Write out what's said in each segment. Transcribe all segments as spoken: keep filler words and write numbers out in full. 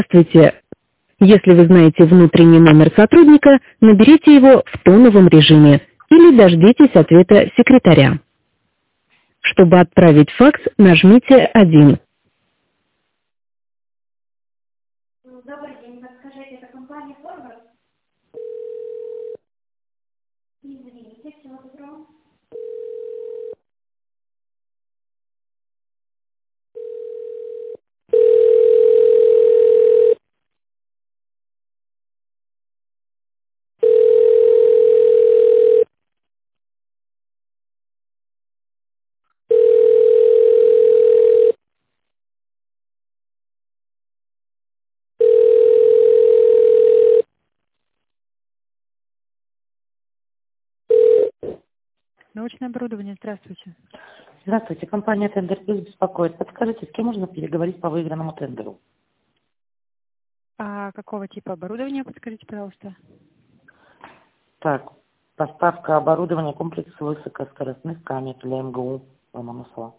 Здравствуйте. Если вы знаете внутренний номер сотрудника, наберите его в тоновом режиме или дождитесь ответа секретаря. Чтобы отправить факс, нажмите один. Добрый день, подскажите, это компания Форвард? Извините, всего доброго. Научное оборудование, здравствуйте. Здравствуйте, компания Тендер Плюс беспокоит. Подскажите, с кем можно переговорить по выигранному тендеру? А какого типа оборудования, подскажите, пожалуйста? Так, поставка оборудования комплекса высокоскоростных камер для эм гэ у Ломоносова.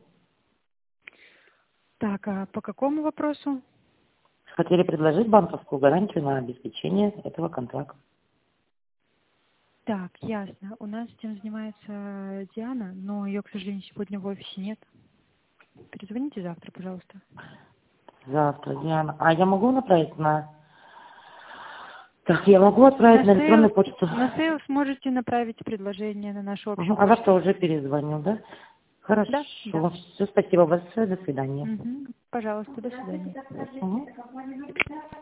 Так, а по какому вопросу? Хотели предложить банковскую гарантию на обеспечение этого контракта. Так, ясно. У нас этим занимается Диана, но ее, к сожалению, сегодня в офисе нет. Перезвоните завтра, пожалуйста. Завтра, Диана. А я могу направить на... Так, я могу отправить на, На электронную сейлс, почту. на сейлс можете направить предложение на нашу общую Угу, а завтра почту. уже перезвоню, да? Хорошо. Да, да. Все, спасибо большое. До свидания. Угу. Пожалуйста, до свидания. Здравствуйте, подскажите, Угу. это компания Форвард?